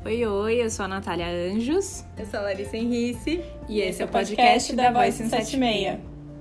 Oi, oi, eu sou a Natália Anjos. Eu sou a Larissa Henrice. E esse é o podcast da Voice 176.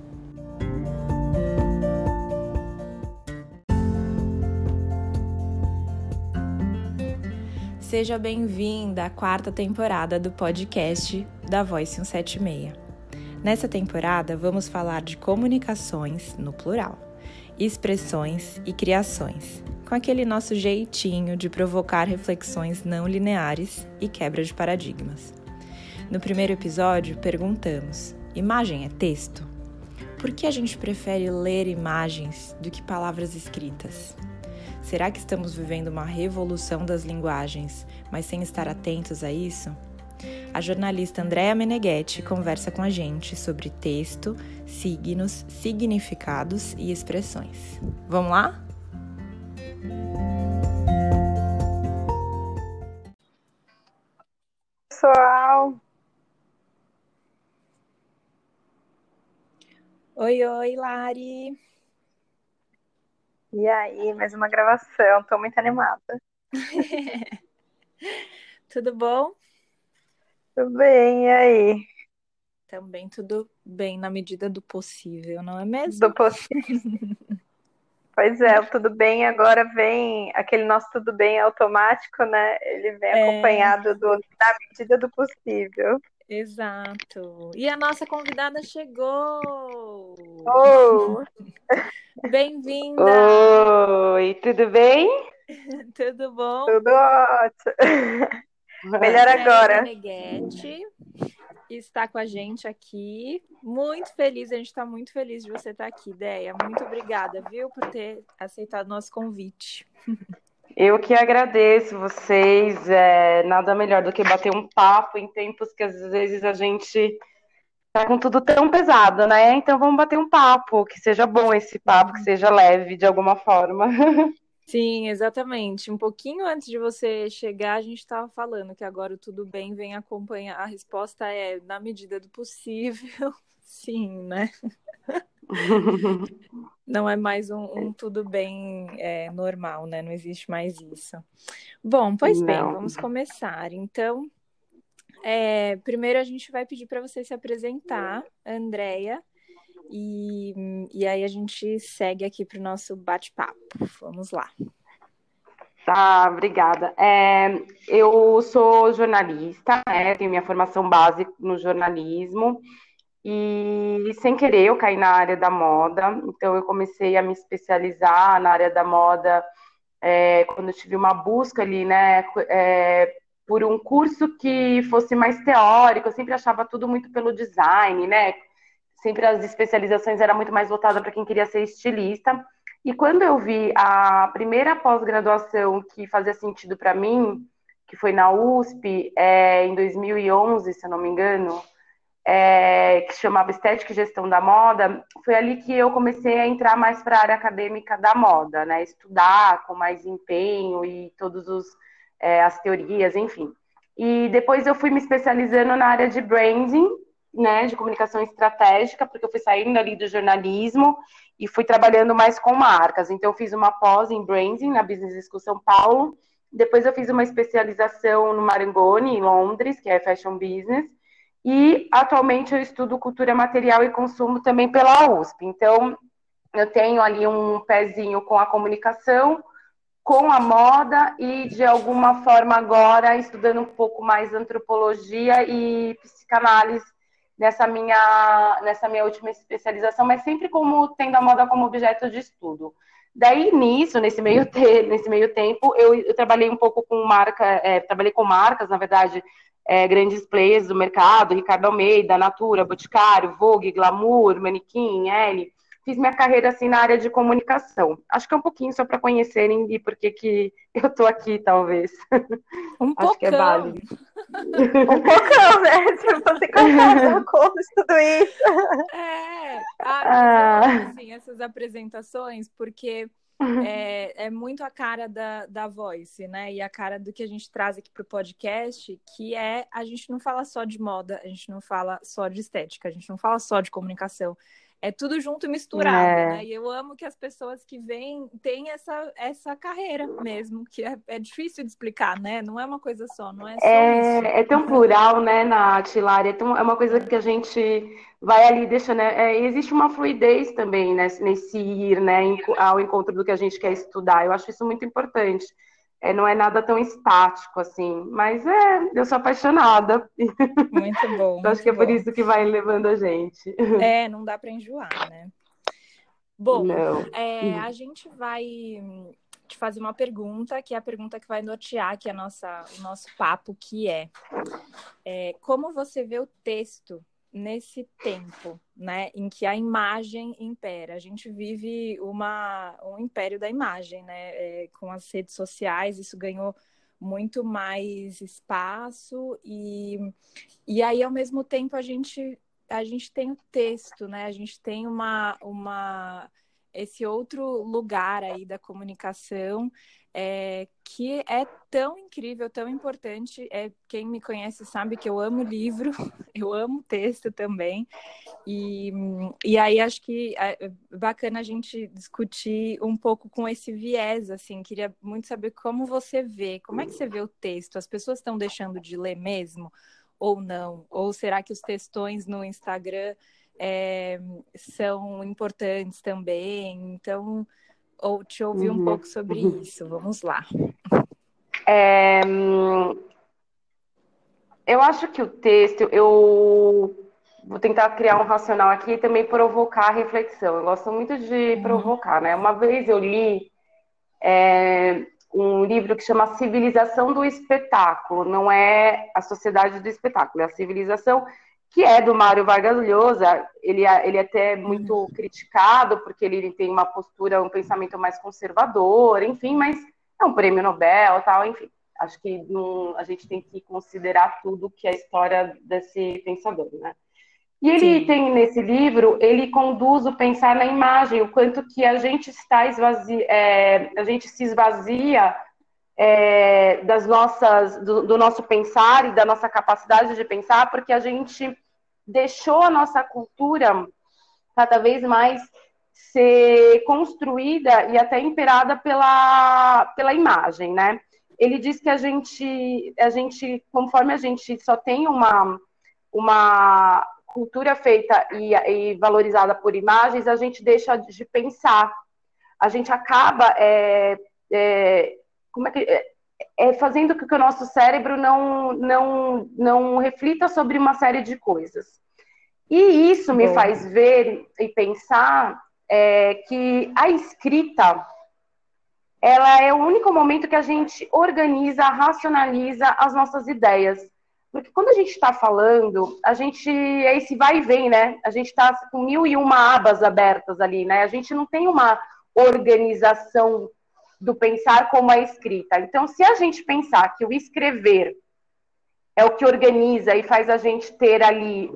Seja bem-vinda à quarta temporada do podcast da Voice 176. Nessa temporada, vamos falar de comunicações, no plural, expressões e criações, com aquele nosso jeitinho de provocar reflexões não lineares e quebra de paradigmas. No primeiro episódio, perguntamos: imagem é texto? Por que a gente prefere ler imagens do que palavras escritas? Será que estamos vivendo uma revolução das linguagens, mas sem estar atentos a isso? A jornalista Andréa Meneghetti conversa com a gente sobre texto, signos, significados e expressões. Vamos lá? Pessoal! Oi, Lari! E aí, mais uma gravação, tô muito animada. Tudo bom? Tudo bem, e aí? Também tudo bem na medida do possível, não é mesmo? Do possível. Pois é, o tudo bem agora vem, aquele nosso tudo bem automático, né? Ele vem acompanhado da medida do possível. Exato. E a nossa convidada chegou! Oh! Bem-vinda! Oi, tudo bem? Tudo bom? Tudo ótimo! Melhor agora. Meneghetti está com a gente aqui. Muito feliz, a gente está muito feliz de você estar aqui, Déia. Muito obrigada, viu, por ter aceitado o nosso convite. Eu que agradeço vocês. Nada melhor do que bater um papo em tempos que às vezes a gente tá com tudo tão pesado, né? Então vamos bater um papo, que seja bom esse papo, que seja leve de alguma forma. Sim, exatamente. Um pouquinho antes de você chegar, a gente estava falando que agora o Tudo Bem vem acompanhar. A resposta é, na medida do possível, sim, né? Não é mais um Tudo Bem normal, né? Não existe mais isso. Bom, pois bem, vamos começar. Então, primeiro a gente vai pedir para você se apresentar, Andréia, e aí a gente segue aqui para o nosso bate-papo. Vamos lá. Tá, obrigada. Eu sou jornalista, né? Tenho minha formação base no jornalismo e, sem querer, eu caí na área da moda. Então, eu comecei a me especializar na área da moda quando eu tive uma busca ali, né? Por um curso que fosse mais teórico. Eu sempre achava tudo muito pelo design, né? Sempre as especializações eram muito mais voltadas para quem queria ser estilista. E quando eu vi a primeira pós-graduação que fazia sentido para mim, que foi na USP, em 2011, se eu não me engano, que se chamava Estética e Gestão da Moda, foi ali que eu comecei a entrar mais para a área acadêmica da moda, né? Estudar com mais empenho e todas as teorias, enfim. E depois eu fui me especializando na área de branding, né, de comunicação estratégica, porque eu fui saindo ali do jornalismo e fui trabalhando mais com marcas. Então, eu fiz uma pós em branding na Business School São Paulo. Depois, eu fiz uma especialização no Marangoni, em Londres, que é Fashion Business. E, atualmente, eu estudo cultura material e consumo também pela USP. Então, eu tenho ali um pezinho com a comunicação, com a moda e, de alguma forma, agora, estudando um pouco mais antropologia e psicanálise nessa minha última especialização, mas sempre tendo a moda como objeto de estudo. Daí, nesse meio tempo, eu trabalhei um pouco com trabalhei com marcas, na verdade, grandes players do mercado, Ricardo Almeida, Natura, Boticário, Vogue, Glamour, Manequim, Elle. Fiz minha carreira assim na área de comunicação. Acho que é um pouquinho só para conhecerem e por que eu tô aqui, talvez. Acho que é válido. Um poucão, né? Se você concorda com tudo isso. Mas eu amo, assim, essas apresentações, porque é muito a cara da Voice, né? E a cara do que a gente traz aqui para o podcast, que a gente não fala só de moda, a gente não fala só de estética, a gente não fala só de comunicação. é tudo junto e misturado, né? E eu amo que as pessoas que vêm têm essa carreira mesmo, que é difícil de explicar, né? Não é uma coisa só, não é só isso. É tão plural, né, Nath, Lari? É uma coisa que a gente vai ali deixando. Existe uma fluidez também, né, nesse ir, né, ao encontro do que a gente quer estudar. Eu acho isso muito importante. Não é nada tão estático assim, mas eu sou apaixonada. Muito bom. Eu acho que é por isso que vai levando a gente. Não dá para enjoar, né? Bom, a gente vai te fazer uma pergunta, que é a pergunta que vai nortear aqui o nosso papo, que como você vê o texto nesse tempo, né, em que a imagem impera? A gente vive um império da imagem, né? Com as redes sociais, isso ganhou muito mais espaço e aí, ao mesmo tempo, a gente tem o texto, né? A gente tem esse outro lugar aí da comunicação que é tão incrível, tão importante. Quem me conhece sabe que eu amo livro, eu amo texto também. E aí acho que é bacana a gente discutir um pouco com esse viés, assim. Queria muito saber como você vê, como é que você vê o texto? As pessoas estão deixando de ler mesmo ou não? Ou será que os textões no Instagram são importantes também? Então, ou te ouvir um pouco sobre isso. Vamos lá. Eu acho que o texto, eu vou tentar criar um racional aqui e também provocar a reflexão. Eu gosto muito de provocar, né? Uma vez eu li um livro que chama Civilização do Espetáculo, não é a Sociedade do Espetáculo, é a Civilização, que é do Mário Vargas Llosa. Ele é até muito criticado, porque ele tem uma postura, um pensamento mais conservador, enfim, mas é um prêmio Nobel, tal, enfim. Acho que a gente tem que considerar tudo que é a história desse pensador, né? E ele tem nesse livro, ele conduz o pensar na imagem, o quanto que a gente a gente se esvazia do nosso pensar e da nossa capacidade de pensar, porque a gente deixou a nossa cultura cada vez mais ser construída e até imperada pela imagem, né? Ele diz que a gente, conforme a gente só tem uma cultura feita e valorizada por imagens, a gente deixa de pensar. A gente acaba fazendo com que o nosso cérebro não reflita sobre uma série de coisas. E isso me faz ver e pensar que a escrita, ela é o único momento que a gente organiza, racionaliza as nossas ideias. Porque quando a gente está falando, a gente é esse vai e vem, né? A gente está com 1001 abas abertas ali, né? A gente não tem uma organização do pensar como a escrita. Então, se a gente pensar que o escrever é o que organiza e faz a gente ter ali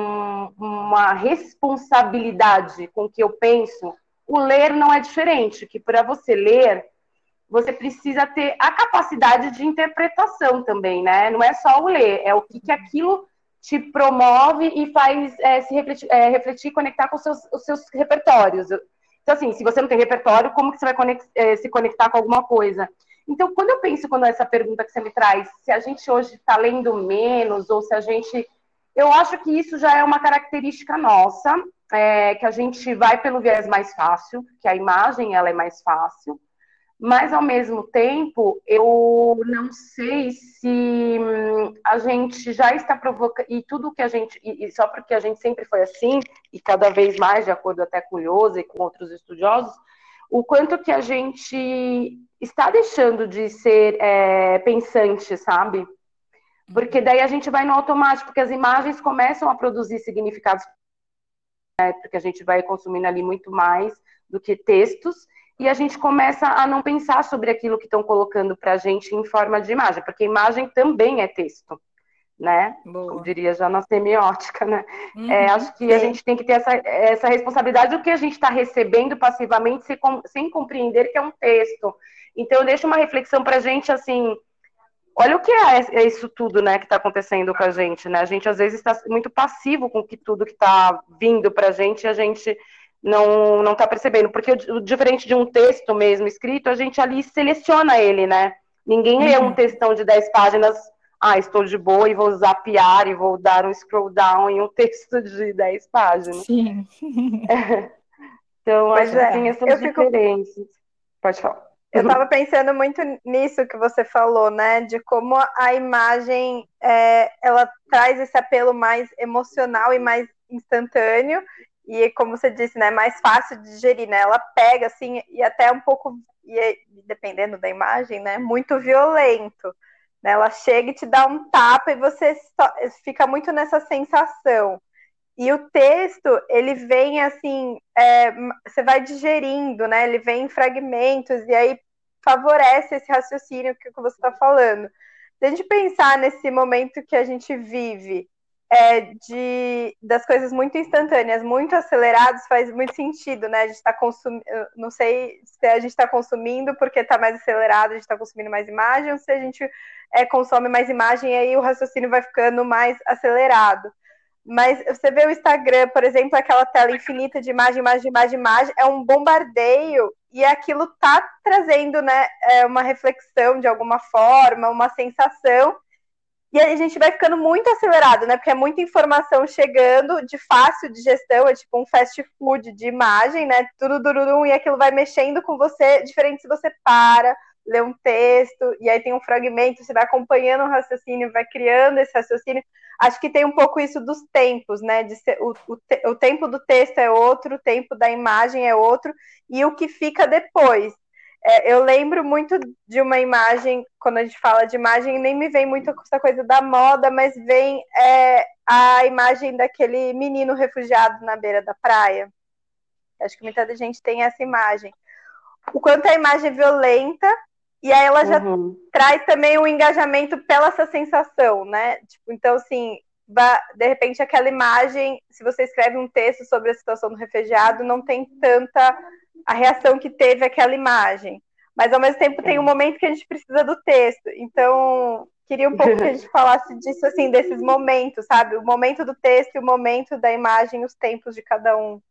uma responsabilidade com o que eu penso, o ler não é diferente, que para você ler, você precisa ter a capacidade de interpretação também, né? Não é só o ler, é o que aquilo te promove e faz se refletir e conectar com os seus repertórios. Então, assim, se você não tem repertório, como que você vai se conectar com alguma coisa? Então, quando essa pergunta que você me traz, se a gente hoje está lendo menos, ou se a gente... Eu acho que isso já é uma característica nossa, que a gente vai pelo viés mais fácil, que a imagem ela é mais fácil, mas, ao mesmo tempo, eu não sei se a gente já está provocando, e tudo que a gente, e só porque a gente sempre foi assim, e cada vez mais, de acordo até com o Llosa e com outros estudiosos, o quanto que a gente está deixando de ser pensante, sabe? Porque daí a gente vai no automático, porque as imagens começam a produzir significados, né? Porque a gente vai consumindo ali muito mais do que textos, e a gente começa a não pensar sobre aquilo que estão colocando para a gente em forma de imagem, porque imagem também é texto, né? Como diria já na semiótica, né? Acho que a gente tem que ter essa responsabilidade do que a gente está recebendo passivamente sem compreender que é um texto. Então, eu deixo uma reflexão para a gente, assim, olha o que é isso tudo, né, que está acontecendo com a gente, né? A gente às vezes está muito passivo com tudo que está vindo para a gente e a gente não está percebendo, porque diferente de um texto mesmo escrito, a gente ali seleciona ele, né? Ninguém lê um textão de 10 páginas, estou de boa e vou zapear e vou dar um scroll down em um texto de 10 páginas. Sim. Então, acho que tem essas diferenças. Pode falar. Eu estava pensando muito nisso que você falou, né? De como a imagem ela traz esse apelo mais emocional e mais instantâneo. E como você disse, né? Mais fácil de digerir, né? Ela pega, assim, e até um pouco, dependendo da imagem, né? Muito violento. Né? Ela chega e te dá um tapa e você fica muito nessa sensação. E o texto, ele vem assim, você vai digerindo, né? Ele vem em fragmentos e aí favorece esse raciocínio que você está falando. Se a gente pensar nesse momento que a gente vive, das coisas muito instantâneas, muito aceleradas, faz muito sentido, né? A gente está consumindo, não sei se a gente está consumindo porque está mais acelerado, a gente está consumindo mais imagem, ou se a gente consome mais imagem e aí o raciocínio vai ficando mais acelerado. Mas você vê o Instagram, por exemplo, aquela tela infinita de imagem, é um bombardeio e aquilo tá trazendo, né, uma reflexão de alguma forma, uma sensação, e aí a gente vai ficando muito acelerado, né, porque é muita informação chegando de fácil digestão, é tipo um fast food de imagem, né, tudo dururum, e aquilo vai mexendo com você, diferente se você para, lê um texto, e aí tem um fragmento, você vai acompanhando o raciocínio, vai criando esse raciocínio. Acho que tem um pouco isso dos tempos, né? O tempo do texto é outro, o tempo da imagem é outro, e o que fica depois. Eu lembro muito de uma imagem, quando a gente fala de imagem, nem me vem muito essa coisa da moda, mas vem a imagem daquele menino refugiado na beira da praia. Acho que muita gente tem essa imagem. O quanto a imagem é violenta, e aí ela já traz também um engajamento pela essa sensação, né? Tipo, então, assim, de repente aquela imagem, se você escreve um texto sobre a situação do refugiado, não tem tanta a reação que teve aquela imagem. Mas, ao mesmo tempo, tem um momento que a gente precisa do texto. Então, queria um pouco que a gente falasse disso, assim, desses momentos, sabe? O momento do texto e o momento da imagem, os tempos de cada um.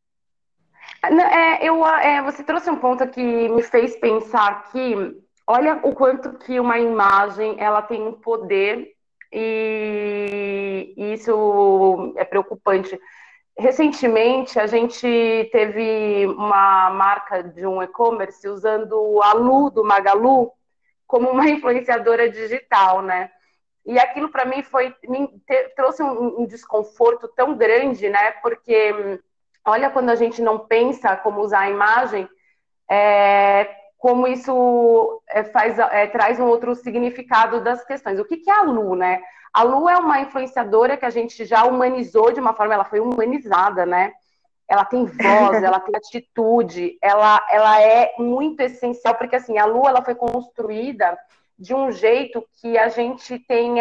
Você trouxe um ponto que me fez pensar que, olha o quanto que uma imagem ela tem um poder e isso é preocupante. Recentemente, a gente teve uma marca de um e-commerce usando a Lu, do Magalu, como uma influenciadora digital, né? E aquilo para mim trouxe um desconforto tão grande, né? Porque olha quando a gente não pensa como usar a imagem, como isso traz um outro significado das questões. O que é a Lu, né? A Lu é uma influenciadora que a gente já humanizou de uma forma, ela foi humanizada, né? Ela tem voz, ela tem atitude, ela é muito essencial, porque assim, a Lu ela foi construída de um jeito que a gente tem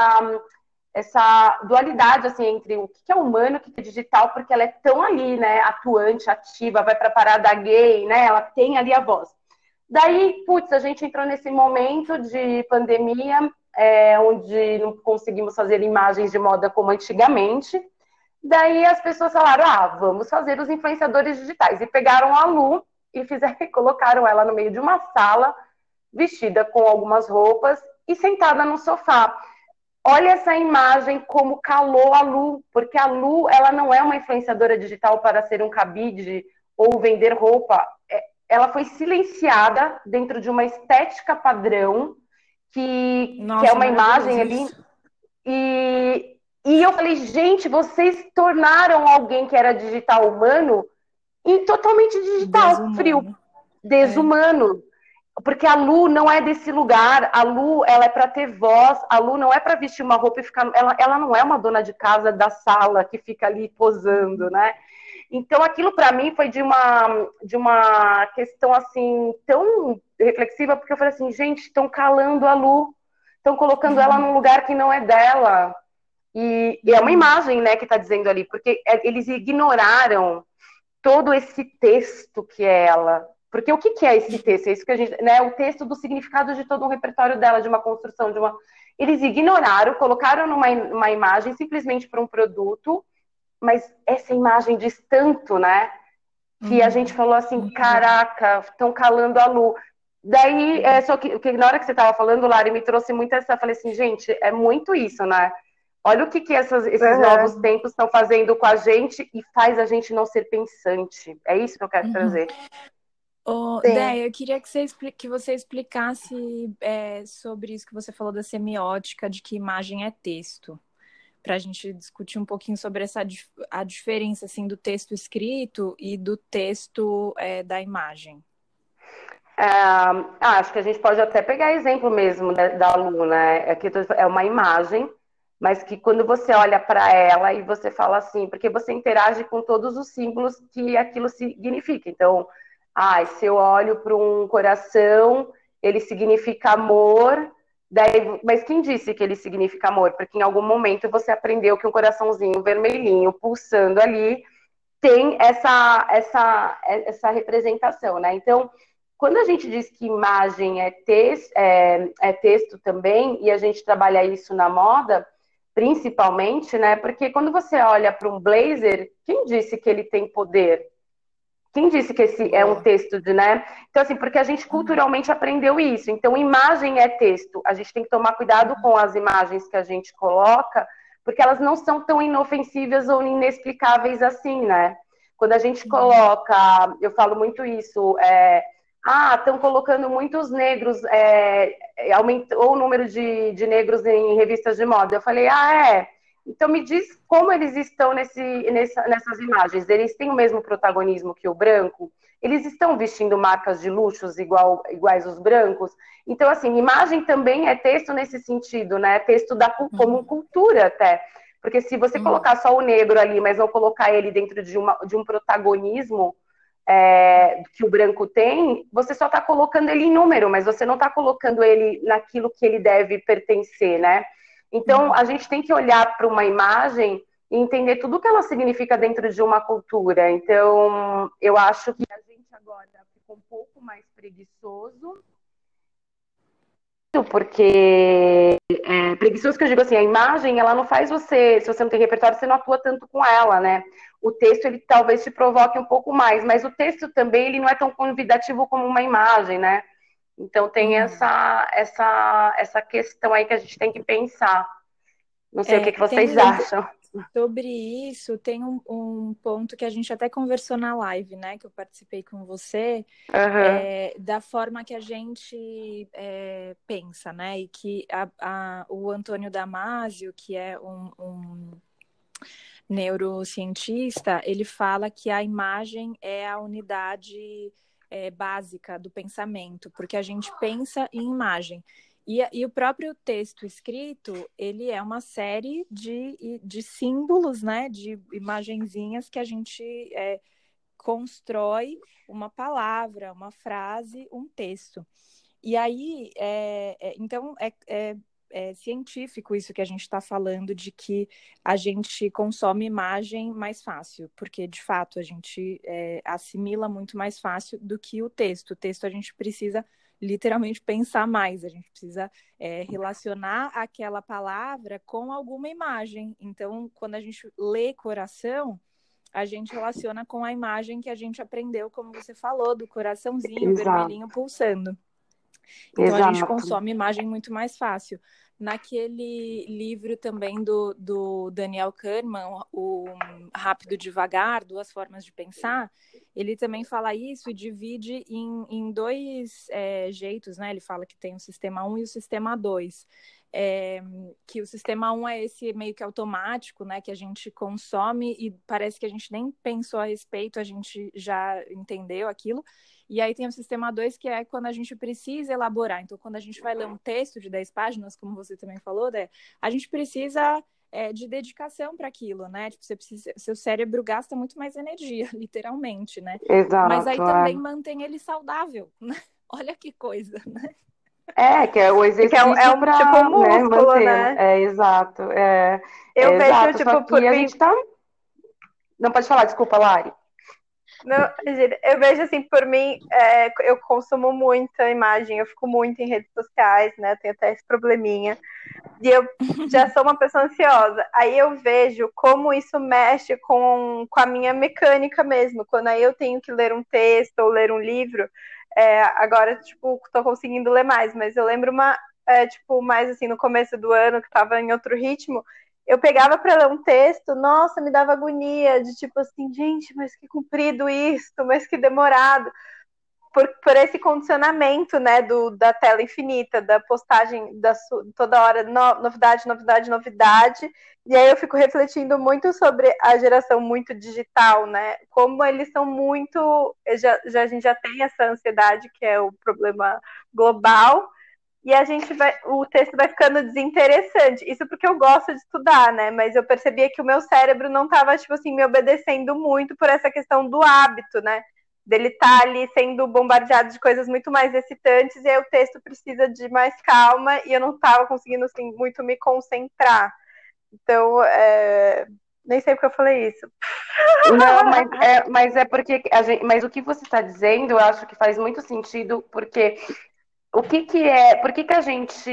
essa dualidade assim, entre o que é humano e o que é digital, porque ela é tão ali, né, atuante, ativa, vai para a parada gay, né, ela tem ali a voz. Daí, a gente entrou nesse momento de pandemia, onde não conseguimos fazer imagens de moda como antigamente. Daí as pessoas falaram, vamos fazer os influenciadores digitais. E pegaram a Lu e colocaram ela no meio de uma sala, vestida com algumas roupas e sentada no sofá. Olha essa imagem como calou a Lu, porque a Lu ela não é uma influenciadora digital para ser um cabide ou vender roupa. Ela foi silenciada dentro de uma estética padrão, que é uma imagem ali. E eu falei, gente, vocês tornaram alguém que era digital humano em totalmente digital, desumano. Frio, desumano. Porque a Lu não é desse lugar, a Lu ela é para ter voz, a Lu não é para vestir uma roupa e ficar. Ela não é uma dona de casa da sala que fica ali posando, né? Então aquilo para mim foi de uma questão assim tão reflexiva, porque eu falei assim, gente, estão calando a Lu, estão colocando ela num lugar que não é dela. E é uma imagem, né, que está dizendo ali, porque eles ignoraram todo esse texto que é ela. Porque o que que é esse texto? É isso que a gente, né? O texto do significado de todo um repertório dela, de uma construção, de uma. Eles ignoraram, colocaram numa imagem simplesmente para um produto, mas essa imagem diz tanto, né? Que a gente falou assim, caraca, estão calando a Lu. Daí, só que na hora que você estava falando, Lari, me trouxe muito essa. Falei assim, gente, é muito isso, né? Olha o que esses novos tempos estão fazendo com a gente e faz a gente não ser pensante. É isso que eu quero trazer. Déia, eu queria que você explicasse sobre isso que você falou da semiótica, de que imagem é texto, para a gente discutir um pouquinho sobre a diferença assim, do texto escrito e do texto da imagem. Acho que a gente pode até pegar exemplo mesmo da aluna. É uma imagem, mas que quando você olha para ela e você fala assim, porque você interage com todos os símbolos que aquilo significa. Então, se eu olho para um coração, ele significa amor. Daí, mas quem disse que ele significa amor? Porque em algum momento você aprendeu que um coraçãozinho vermelhinho pulsando ali tem essa representação, né? Então, quando a gente diz que imagem é texto também, e a gente trabalha isso na moda, principalmente, né? Porque quando você olha para um blazer, quem disse que ele tem poder? Quem disse que esse é um texto né? Então, assim, porque a gente culturalmente aprendeu isso. Então, imagem é texto. A gente tem que tomar cuidado com as imagens que a gente coloca, porque elas não são tão inofensivas ou inexplicáveis assim, né? Quando a gente coloca, eu falo muito isso, estão colocando muitos negros, aumentou o número de negros em revistas de moda. Eu falei, então me diz como eles estão nessas imagens. Eles têm o mesmo protagonismo que o branco? Eles estão vestindo marcas de luxos iguais os brancos? Então, assim, imagem também é texto nesse sentido, né? Texto como cultura até. Porque se você colocar só o negro ali, mas não colocar ele dentro de um protagonismo que o branco tem, você só está colocando ele em número, mas você não está colocando ele naquilo que ele deve pertencer, né? Então, a gente tem que olhar para uma imagem e entender tudo o que ela significa dentro de uma cultura. Então, eu acho que a gente agora ficou um pouco mais preguiçoso, porque preguiçoso que eu digo assim, a imagem, ela não faz você, se você não tem repertório, você não atua tanto com ela, né? O texto, ele talvez te provoque um pouco mais, mas o texto também, ele não é tão convidativo como uma imagem, né? Então tem essa questão aí que a gente tem que pensar. Não sei o que vocês acham. Sobre isso, tem um ponto que a gente até conversou na live, né? Que eu participei com você, da forma que a gente pensa, né? E que o Antônio Damasio, que é um neurocientista, ele fala que a imagem é a unidade básica do pensamento, porque a gente pensa em imagem. E o próprio texto escrito, ele é uma série de símbolos, né? De imagenzinhas que a gente constrói uma palavra, uma frase, um texto. E aí, então, é científico isso que a gente está falando, de que a gente consome imagem mais fácil, porque, de fato, a gente assimila muito mais fácil do que o texto. O texto a gente precisa literalmente pensar mais, a gente precisa relacionar aquela palavra com alguma imagem. Então, quando a gente lê coração, a gente relaciona com a imagem que a gente aprendeu, como você falou, do coraçãozinho vermelhinho pulsando. Então, a gente consome imagem muito mais fácil. Naquele livro também do Daniel Kahneman, o Rápido Devagar, Duas Formas de Pensar, ele também fala isso e divide em dois jeitos, né? Ele fala que tem o sistema 1 e o sistema 2. Que o sistema 1 é esse meio que automático, né? Que a gente consome e parece que a gente nem pensou a respeito, a gente já entendeu aquilo. E aí tem o sistema 2, que é quando a gente precisa elaborar. Então, quando a gente vai ler um texto de 10 páginas, como você também falou, né, a gente precisa de dedicação para aquilo, né? Tipo, seu cérebro gasta muito mais energia, literalmente, né? Exato, mas aí também mantém ele saudável, né? Olha que coisa, né? Que é o exercício pra, tipo um músculo, manter, né? Exato. Eu vejo, exato, tipo, só que a gente tá... Não, pode falar, desculpa, Lari. Não, imagina, eu vejo assim, por mim, eu consumo muita imagem, eu fico muito em redes sociais, né? Eu tenho até esse probleminha. E eu já sou uma pessoa ansiosa. Aí eu vejo como isso mexe com a minha mecânica mesmo. Quando aí eu tenho que ler um texto ou ler um livro, agora, tipo, tô conseguindo ler mais, mas eu lembro tipo, mais assim, no começo do ano, que tava em outro ritmo, eu pegava para ler um texto, nossa, me dava agonia, de tipo assim, gente, mas que comprido isso, mas que demorado por esse condicionamento, né, da tela infinita, da postagem toda hora, novidade, novidade, novidade. E aí eu fico refletindo muito sobre a geração muito digital, né? Como eles são muito. A gente já tem essa ansiedade, que é o problema global, e o texto vai ficando desinteressante. Isso porque eu gosto de estudar, né? Mas eu percebia que o meu cérebro não estava, tipo assim, me obedecendo muito por essa questão do hábito, né? Dele estar ali sendo bombardeado de coisas muito mais excitantes, e aí o texto precisa de mais calma, e eu não estava conseguindo, assim, muito me concentrar. Então, nem sei porque eu falei isso. Não, mas é porque mas o que você está dizendo, eu acho que faz muito sentido, porque por que a gente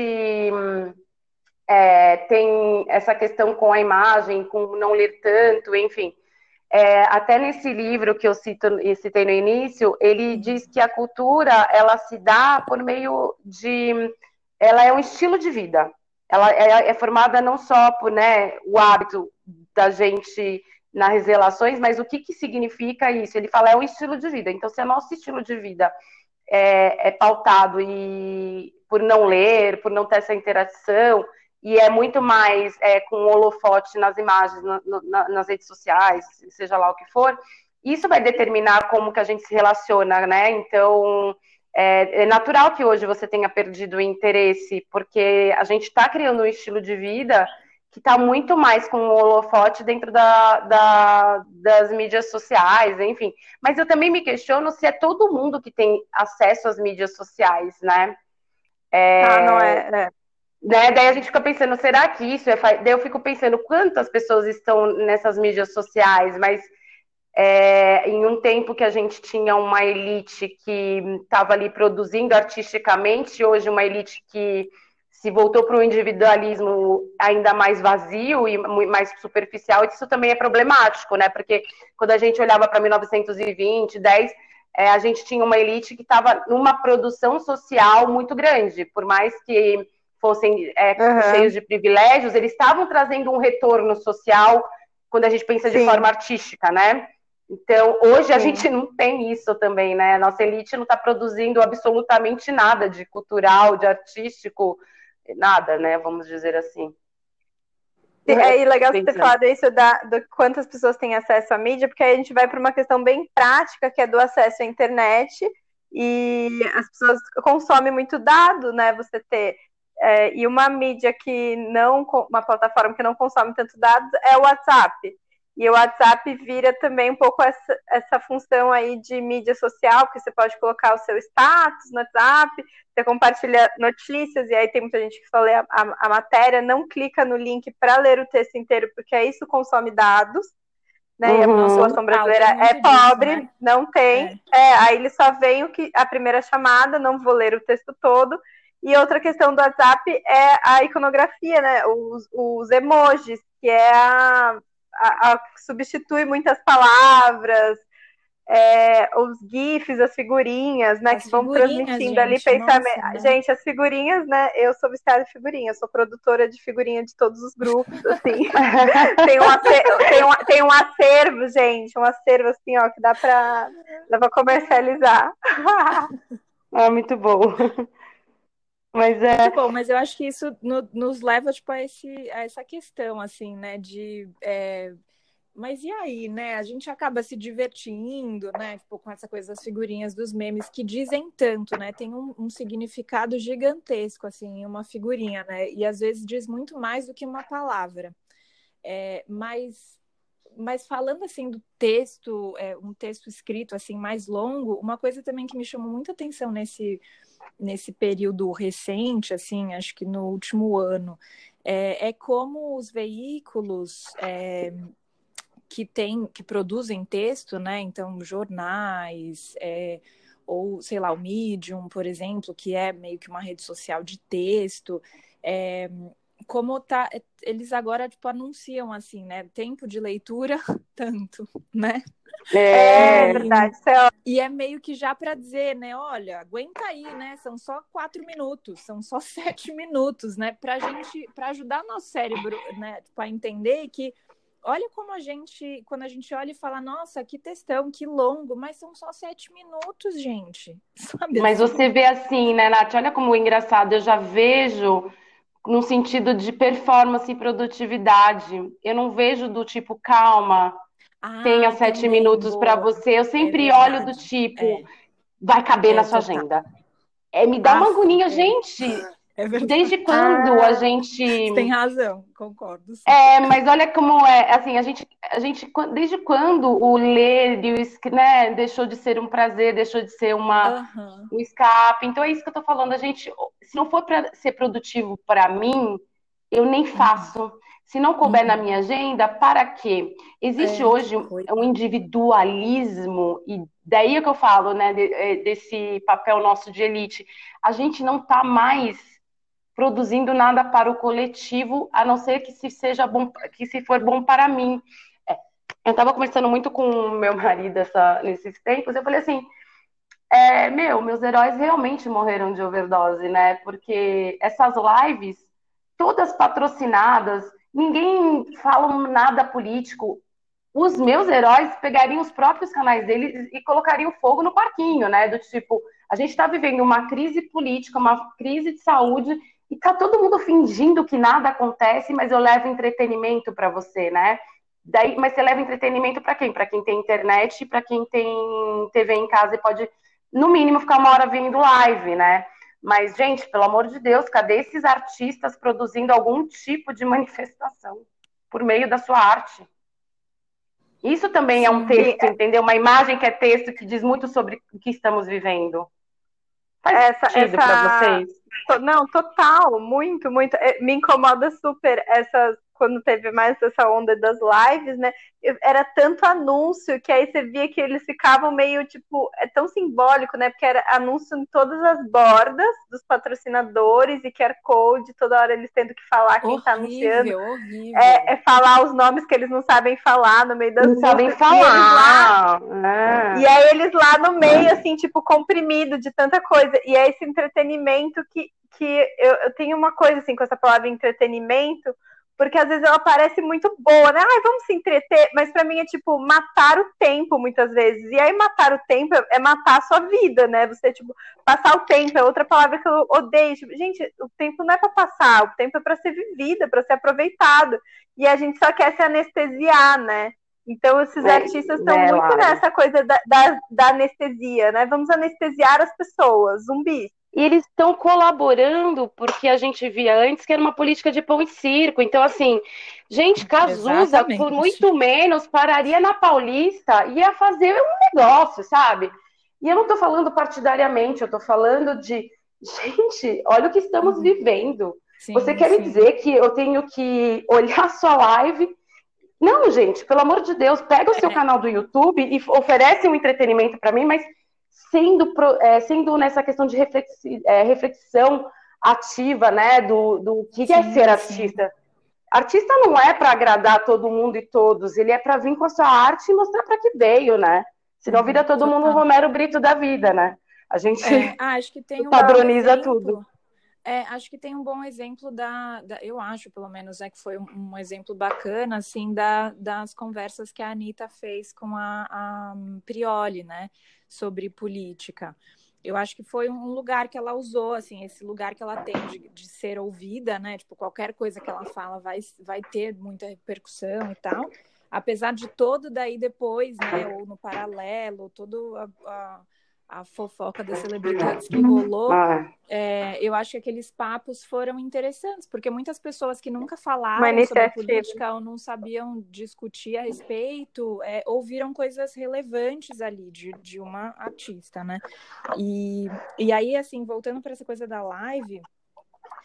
tem essa questão com a imagem, com não ler tanto, enfim. Até nesse livro que eu citei no início, ele diz que a cultura, ela se dá por meio de... Ela é um estilo de vida. Ela é formada não só por, né, o hábito da gente nas relações, mas o que significa isso? Ele fala, é um estilo de vida. Então, se é nosso estilo de vida é pautado por não ler, por não ter essa interação, e é muito mais com holofote nas imagens, nas redes sociais, seja lá o que for, isso vai determinar como que a gente se relaciona, né? Então, é natural que hoje você tenha perdido o interesse, porque a gente está criando um estilo de vida que está muito mais com o holofote dentro das mídias sociais, enfim. Mas eu também me questiono se é todo mundo que tem acesso às mídias sociais, né? Não é. Né? Daí a gente fica pensando, será que isso é... Daí eu fico pensando quantas pessoas estão nessas mídias sociais, mas em um tempo que a gente tinha uma elite que estava ali produzindo artisticamente, hoje uma elite que se voltou para um individualismo ainda mais vazio e mais superficial, isso também é problemático, né? Porque quando a gente olhava para 1920, 10, a gente tinha uma elite que estava numa produção social muito grande, por mais que fossem cheios de privilégios, eles estavam trazendo um retorno social quando a gente pensa de forma artística, né? Então, hoje a gente não tem isso também, né? A nossa elite não está produzindo absolutamente nada de cultural, de artístico, nada, né? Vamos dizer assim. É legal você ter falado isso do quantas pessoas têm acesso à mídia, porque aí a gente vai para uma questão bem prática, que é do acesso à internet, e as pessoas consomem muito dado, né? Você ter. E uma mídia uma plataforma que não consome tanto dados é o WhatsApp. E o WhatsApp vira também um pouco essa função aí de mídia social, porque você pode colocar o seu status no WhatsApp, você compartilha notícias, e aí tem muita gente que só lê a matéria, não clica no link para ler o texto inteiro, porque isso consome dados, né? E a população brasileira é pobre, disso, né? Não tem. Aí ele só vem a primeira chamada, não vou ler o texto todo. E outra questão do WhatsApp é a iconografia, né? Os emojis, que substitui muitas palavras, os GIFs, as figurinhas, né? Que vão transmitindo ali pensamento. Né? Gente, as figurinhas, né? Eu sou viciada em figurinhas, sou produtora de figurinha de todos os grupos, assim. tem um acervo, gente, um acervo assim, ó, que dá pra comercializar. Muito bom. Mas Muito bom, mas eu acho que isso nos leva, tipo, a essa questão, assim, né, mas e aí, né? A gente acaba se divertindo, né? Tipo, com essa coisa das figurinhas, dos memes, que dizem tanto, né? Tem um significado gigantesco, assim, em uma figurinha, né? E às vezes diz muito mais do que uma palavra. Mas falando, assim, do texto, um texto escrito, assim, mais longo, uma coisa também que me chamou muita atenção nesse período recente, assim, acho que no último ano, é como os veículos... que produzem texto, né? Então, jornais, ou, sei lá, o Medium, por exemplo, que é meio que uma rede social de texto, como tá, eles agora, tipo, anunciam assim, né? Tempo de leitura, tanto, né? É verdade. E é meio que já para dizer, né? Olha, aguenta aí, né? São só 4 minutos, são só 7 minutos, né? Para ajudar nosso cérebro, né? Tipo, a entender que olha como quando a gente olha e fala, nossa, que textão, que longo, mas são só 7 minutos, gente. Sabe Mas assim? você vê assim, né, Nath? Olha como é engraçado. Eu já vejo no sentido de performance e produtividade. Eu não vejo do tipo, calma, tenha 7 minutos para boa. você. Eu É sempre olho do verdade. tipo, vai caber na sua Total. agenda. Me dá uma agonia, É gente. é verdade. Desde quando a Você gente. tem razão, concordo. Sim. Mas olha como é, assim, desde quando o ler e né, deixou de ser um prazer, deixou de ser Uhum. um escape. Então é isso que eu tô falando. Se não for para ser produtivo para mim, eu nem faço. Se não couber na minha agenda, para quê? Existe hoje um individualismo, e daí é que eu falo, né, desse papel nosso de elite. A gente não está mais produzindo nada para o coletivo, a não ser que se seja bom, que se for bom para mim. Eu estava conversando muito com o meu marido nesses tempos, eu falei assim, meus heróis realmente morreram de overdose, né? Porque essas lives, todas patrocinadas, ninguém fala nada político. Os meus heróis pegariam os próprios canais deles e colocariam fogo no parquinho, né? Do tipo, a gente está vivendo uma crise política, uma crise de saúde, e tá todo mundo fingindo que nada acontece, mas eu levo entretenimento para você, né? Mas você leva entretenimento para quem? Para quem tem internet, para quem tem TV em casa e pode, no mínimo, ficar uma hora vendo live, né? Mas, gente, pelo amor de Deus, cadê esses artistas produzindo algum tipo de manifestação por meio da sua arte? Isso também é um texto, entendeu? Uma imagem que é texto que diz muito sobre o que estamos vivendo. Faz sentido para vocês? Não, total, muito, muito. Me incomoda super quando teve mais essa onda das lives, né? Era tanto anúncio que aí você via que eles ficavam meio tipo, é tão simbólico, né? Porque era anúncio em todas as bordas dos patrocinadores e QR Code, toda hora eles tendo que falar quem tá anunciando. Horrível. Falar os nomes que eles não sabem falar no meio das músicas. Não sabem falar. E aí eles lá no meio, assim, tipo, comprimido de tanta coisa. E é esse entretenimento que eu tenho uma coisa, assim, com essa palavra entretenimento, porque às vezes ela parece muito boa, né? Ai, vamos se entreter, mas pra mim é tipo matar o tempo muitas vezes. E aí matar o tempo é matar a sua vida, né? Você, tipo, passar o tempo é outra palavra que eu odeio. Tipo, gente, o tempo não é pra passar, o tempo é pra ser vivido, é pra ser aproveitado. E a gente só quer se anestesiar, né? Então esses artistas estão muito nessa coisa da anestesia, né? Vamos anestesiar as pessoas, zumbis. E eles estão colaborando porque a gente via antes que era uma política de pão e circo. Então, assim, gente, Cazuza, por muito menos, pararia na Paulista e ia fazer um negócio, sabe? E eu não tô falando partidariamente, eu tô falando de, gente, olha o que estamos vivendo. Você quer me dizer que eu tenho que olhar sua live? Não, gente, pelo amor de Deus, pega o seu canal do YouTube e oferece um entretenimento para mim, mas sendo nessa questão de reflexão ativa, né, do que é ser artista. Artista não é para agradar todo mundo e todos, ele é para vir com a sua arte e mostrar para que veio, né? Senão vira todo mundo um Romero Brito da vida, né? A gente acho que tem padroniza tudo. Acho que tem um bom exemplo eu acho, pelo menos, que foi um exemplo bacana, assim, das conversas que a Anitta fez com a Prioli, né, sobre política. Eu acho que foi um lugar que ela usou, assim, esse lugar que ela tem de ser ouvida, né, tipo, qualquer coisa que ela fala vai ter muita repercussão e tal, apesar de todo daí depois, né, ou no paralelo, todo a fofoca das celebridades que rolou, eu acho que aqueles papos foram interessantes, porque muitas pessoas que nunca falaram sobre política ou não sabiam discutir a respeito, ouviram coisas relevantes ali de uma artista, né? E aí, assim, voltando para essa coisa da live,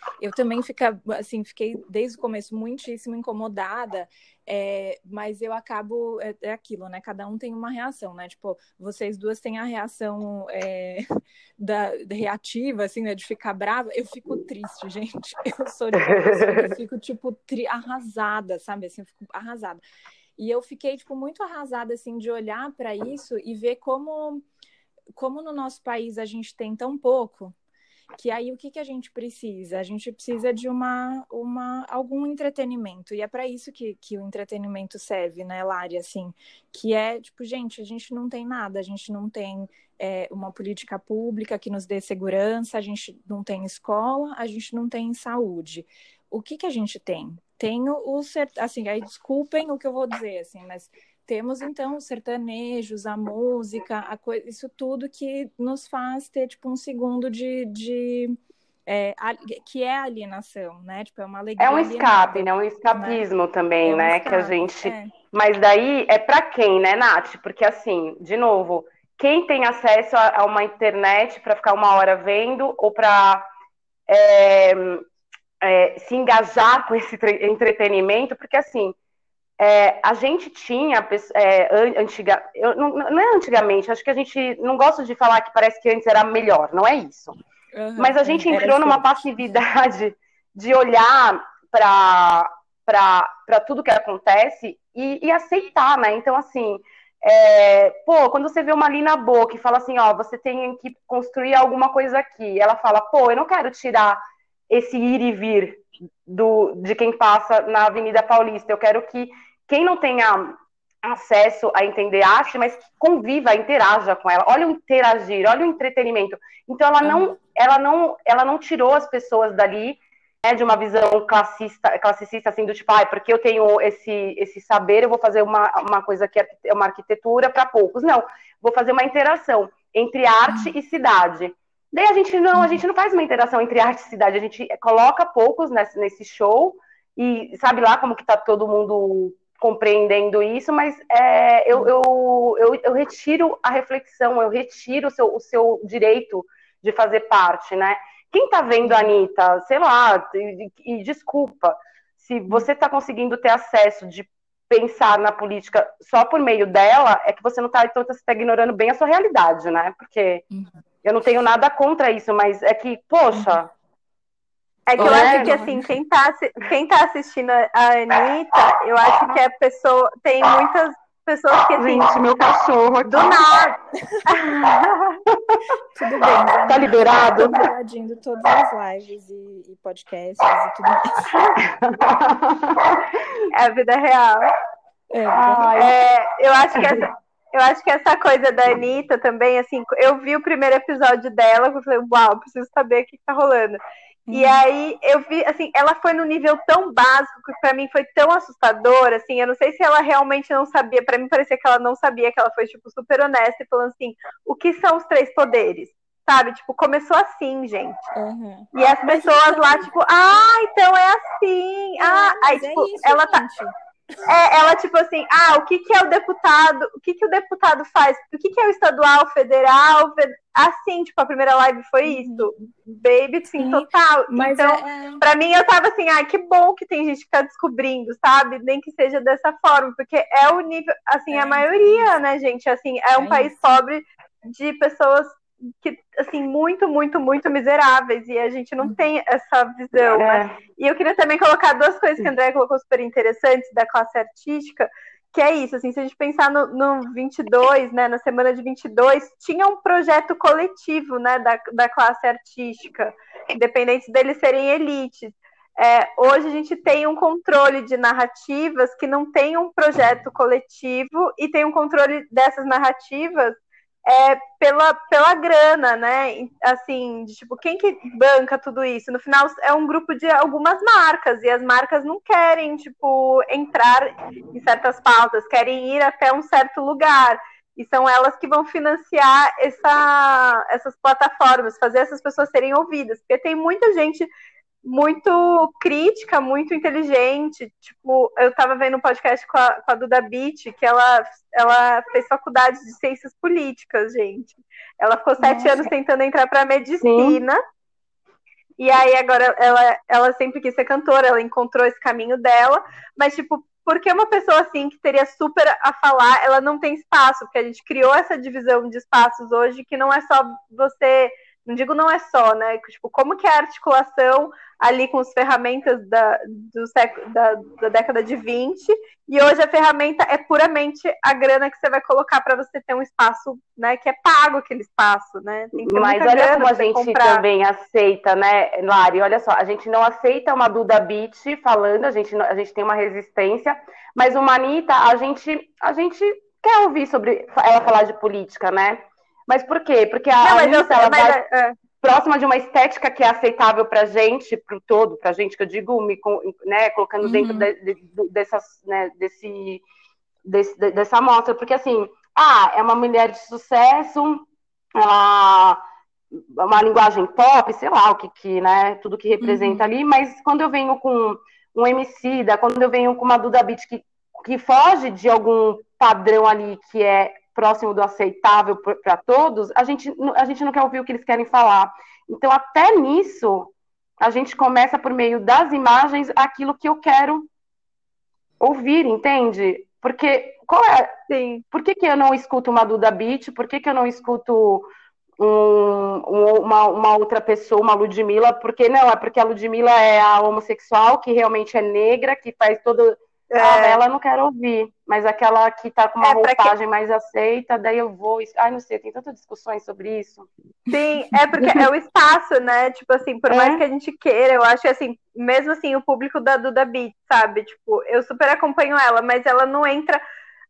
Eu também fiquei desde o começo muitíssimo incomodada, mas eu acabo, é aquilo, né? Cada um tem uma reação, né? Tipo, vocês duas têm a reação reativa, assim, né? De ficar brava. Eu fico triste, gente. Eu sou de uma pessoa que fico, tipo, arrasada, sabe? Assim, eu fico arrasada. E eu fiquei, tipo, muito arrasada, assim, de olhar para isso e ver como no nosso país a gente tem tão pouco, que aí o que a gente precisa? A gente precisa de algum entretenimento, e é para isso que o entretenimento serve, né, Lari, assim, que é, tipo, gente, a gente não tem nada, a gente não tem uma política pública que nos dê segurança, a gente não tem escola, a gente não tem saúde. O que a gente tem? Tem assim, aí desculpem o que eu vou dizer, assim, mas temos, então, os sertanejos, a música, isso tudo que nos faz ter, tipo, um segundo que é alienação, né? Tipo, é uma alegria É um escape, alienada, né? Um escapismo, né? também, É um né? escape, Que a gente... Mas daí é para quem, né, Nath? Porque, assim, de novo, quem tem acesso a uma internet para ficar uma hora vendo ou para se engajar com esse entretenimento? Porque, assim, a gente tinha, não é antigamente, acho que a gente não gosta de falar que parece que antes era melhor, não é isso. Mas a gente entrou numa passividade de olhar para tudo que acontece e aceitar, né? Então, assim, quando você vê uma Lina Boa que fala assim, ó, você tem que construir alguma coisa aqui, ela fala, eu não quero tirar esse ir e vir de quem passa na Avenida Paulista, eu quero que quem não tenha acesso a entender arte, mas conviva, interaja com ela. Olha o interagir, olha o entretenimento. Então ela não tirou as pessoas dali, né, de uma visão classicista, assim, do tipo, porque eu tenho esse saber, eu vou fazer uma coisa que é uma arquitetura para poucos. Não, vou fazer uma interação entre arte e cidade. Daí a gente não faz uma interação entre arte e cidade, a gente coloca poucos nesse show e sabe lá como que tá todo mundo compreendendo isso, mas eu retiro a reflexão, eu retiro o seu direito de fazer parte, né? Quem tá vendo a Anitta, sei lá, e desculpa, se você tá conseguindo ter acesso de pensar na política só por meio dela, é que você não tá, então você tá ignorando bem a sua realidade, né? Porque eu não tenho nada contra isso, mas é que, poxa... É que eu acho que, assim, quem tá assistindo a Anitta, eu acho que tem muitas pessoas que, assim... Gente, meu cachorro aqui. Do nada! Tudo bem, Zé. Tá liberado? Tô invadindo todas as lives e podcasts e tudo mais. É a vida real. Eu acho que essa coisa da Anitta também, assim, eu vi o primeiro episódio dela, eu falei, uau, preciso saber o que tá rolando. E aí eu vi, assim, ela foi num nível tão básico que pra mim foi tão assustador, assim, eu não sei se ela realmente não sabia, pra mim parecia que ela não sabia, que ela foi, tipo, super honesta e falando assim, o que são os 3 poderes? Sabe? Tipo, começou assim, gente. E as pessoas lá, tipo, então é assim. Aí, tipo, isso, ela gente. tá... ela, tipo assim, o que é o deputado? O que o deputado faz? O que é o estadual, federal? Assim, tipo, a primeira live foi isso. Baby, sim, total. Mas então, pra mim, eu tava assim, que bom que tem gente que tá descobrindo, sabe? Nem que seja dessa forma, porque é o nível, assim, a maioria, né, gente? Assim, é um país pobre de pessoas que, assim, muito, muito, muito miseráveis, e a gente não tem essa visão, né? E eu queria também colocar 2 coisas que a Andréia colocou super interessantes da classe artística, que é isso, assim, se a gente pensar no 22, né, na semana de 22, tinha um projeto coletivo, né, da classe artística, independente deles serem elites. Hoje a gente tem um controle de narrativas que não tem um projeto coletivo e tem um controle dessas narrativas pela grana, né? Assim, tipo, quem que banca tudo isso? No final é um grupo de algumas marcas, e as marcas não querem, tipo, entrar em certas pautas, querem ir até um certo lugar. E são elas que vão financiar essas plataformas, fazer essas pessoas serem ouvidas. Porque tem muita gente muito crítica, muito inteligente. Tipo, eu tava vendo um podcast com a Duda Beat, que ela fez faculdade de ciências políticas, gente. Ela ficou 7 anos tentando entrar para medicina. E aí agora ela sempre quis ser cantora, ela encontrou esse caminho dela, mas tipo, porque uma pessoa assim que teria super a falar, ela não tem espaço, porque a gente criou essa divisão de espaços hoje que não é só você, não digo não é só, né? Tipo, como que é a articulação ali com as ferramentas da década de 20, e hoje a ferramenta é puramente a grana que você vai colocar para você ter um espaço, né, que é pago aquele espaço, né? Tem que ter Mas muita olha grana como a pra você gente comprar. também aceita, né, Lari? Olha só, a gente não aceita uma Duda Beat falando, a gente tem uma resistência, mas uma Anitta, a gente quer ouvir sobre ela falar de política, né? Mas por quê? Porque a Não, Anitta, ela vai é. próxima de uma estética que é aceitável pra gente, pro todo, pra gente, que eu digo, né, colocando dentro dessas, né, dessa amostra, porque assim, é uma mulher de sucesso, ela uma linguagem pop, sei lá o que né, tudo que representa ali, mas quando eu venho com um Emicida, quando eu venho com uma Duda Beat que foge de algum padrão ali que é próximo do aceitável para todos, a gente não quer ouvir o que eles querem falar. Então, até nisso, a gente começa por meio das imagens aquilo que eu quero ouvir, entende? Porque Sim. por que eu não escuto uma Duda Beat? Por que eu não escuto uma outra pessoa, uma Ludmilla? Porque não, é porque a Ludmilla é a homossexual que realmente é negra, que faz todo. Ela eu não quero ouvir, mas aquela que tá com uma roupagem mais aceita, daí eu vou. Ai, não sei, tem tantas discussões sobre isso. Sim, é porque é o espaço, né? Tipo assim, por mais que a gente queira, eu acho que assim, mesmo assim, o público da Duda Beat, sabe? Tipo, eu super acompanho ela, mas ela não entra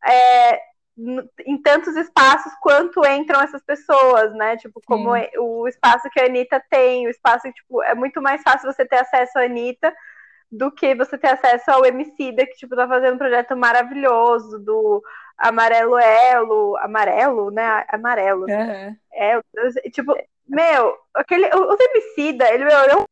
em tantos espaços quanto entram essas pessoas, né? Tipo, como o espaço que a Anitta tem, o espaço que, tipo, é muito mais fácil você ter acesso à Anitta do que você ter acesso ao Emicida, que, tipo, tá fazendo um projeto maravilhoso do Amarelo, né? Amarelo. Tipo, meu, o Emicida, ele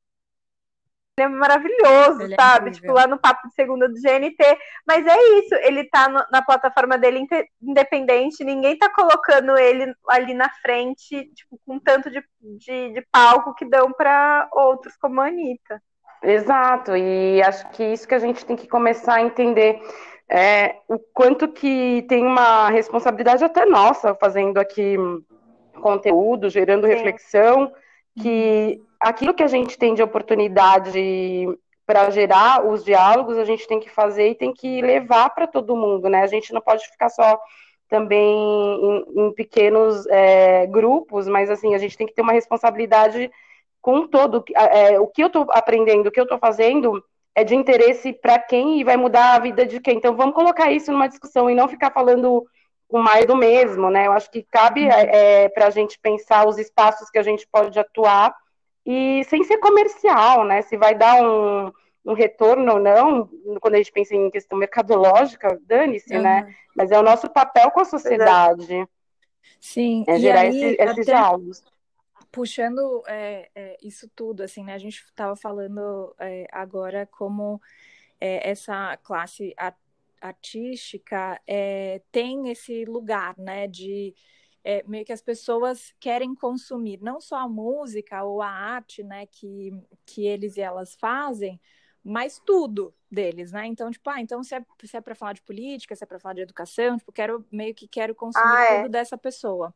é maravilhoso, ele sabe? É tipo, lá no Papo de Segunda do GNT. Mas é isso, ele tá na plataforma dele independente, ninguém tá colocando ele ali na frente, tipo, com tanto de palco que dão pra outros, como a Anitta. Exato, e acho que isso que a gente tem que começar a entender o quanto que tem uma responsabilidade até nossa fazendo aqui conteúdo, gerando reflexão, que aquilo que a gente tem de oportunidade para gerar os diálogos, a gente tem que fazer e tem que levar para todo mundo, né? A gente não pode ficar só também em pequenos grupos, mas assim, a gente tem que ter uma responsabilidade com todo. O que eu estou aprendendo, o que eu estou fazendo é de interesse para quem e vai mudar a vida de quem. Então, vamos colocar isso numa discussão e não ficar falando com mais do mesmo, né? Eu acho que cabe para a gente pensar os espaços que a gente pode atuar e sem ser comercial, né? Se vai dar um retorno ou não, quando a gente pensa em questão mercadológica, dane-se, né? Mas é o nosso papel com a sociedade. Sim, é gerar esses diálogos. Puxando isso tudo, assim, né? A gente estava falando agora como essa classe artística tem esse lugar, né? De meio que as pessoas querem consumir não só a música ou a arte, né? Que eles e elas fazem, mas tudo deles, né? Então, tipo, então se é para falar de política, se é para falar de educação, tipo, quero consumir tudo dessa pessoa.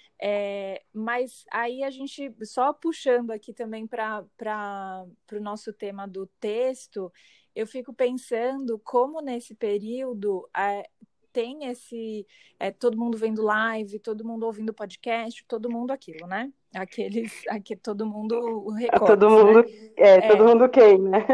Mas aí a gente, só puxando aqui também para o nosso tema do texto, eu fico pensando como nesse período tem esse todo mundo vendo live, todo mundo ouvindo podcast, todo mundo aquilo, né? Todo mundo recortes, todo mundo, né? Todo mundo quem, né?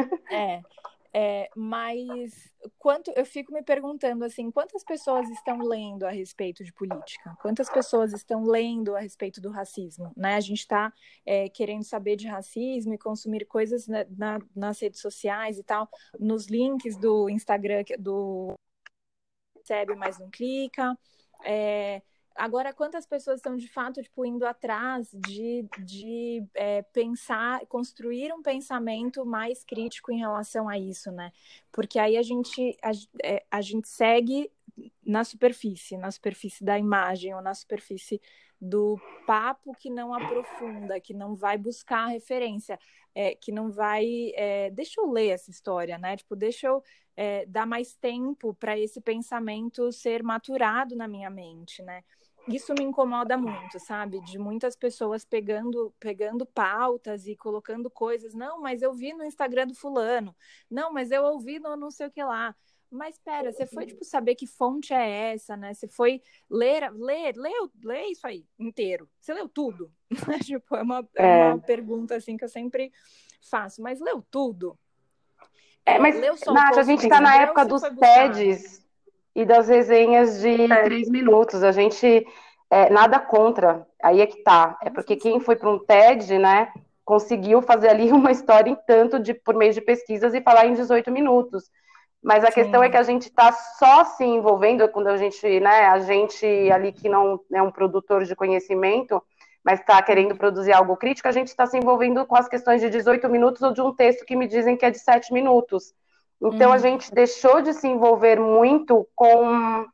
Mas eu fico me perguntando assim, quantas pessoas estão lendo a respeito de política? Quantas pessoas estão lendo a respeito do racismo? Né? A gente está querendo saber de racismo e consumir coisas nas redes sociais e tal, nos links do Instagram, do recebe, mas não clica. Agora, quantas pessoas estão de fato tipo, indo atrás de pensar, construir um pensamento mais crítico em relação a isso, né? Porque aí a gente segue na superfície da imagem ou na superfície do papo que não aprofunda, que não vai buscar referência, que não vai... deixa eu ler essa história, né? Tipo, deixa eu dar mais tempo para esse pensamento ser maturado na minha mente, né? Isso me incomoda muito, sabe? De muitas pessoas pegando pautas e colocando coisas. Não, mas eu vi no Instagram do fulano. Não, mas eu ouvi no não sei o que lá. Mas espera, você foi, tipo, saber que fonte é essa, né? Você foi ler isso aí inteiro. Você leu tudo? Tipo, é uma pergunta, assim, que eu sempre faço. Mas leu tudo? Mas, leu só Nath, o a post gente do está na Instagram ou época você dos foi buscar? TEDs e das resenhas de 3 minutos. A gente, nada contra. Aí é que tá. É porque quem foi para um TED, né, conseguiu fazer ali uma história em tanto por meio de pesquisas e falar em 18 minutos. Mas a questão é que a gente está só se envolvendo quando a gente ali que não é um produtor de conhecimento, mas está querendo produzir algo crítico, a gente está se envolvendo com as questões de 18 minutos ou de um texto que me dizem que é de 7 minutos. Então a gente deixou de se envolver muito com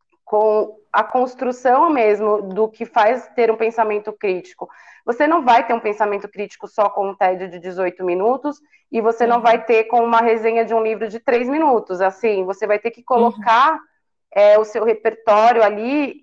a construção mesmo do que faz ter um pensamento crítico. Você não vai ter um pensamento crítico só com um TED de 18 minutos e você não vai ter com uma resenha de um livro de 3 minutos. Assim, você vai ter que colocar o seu repertório ali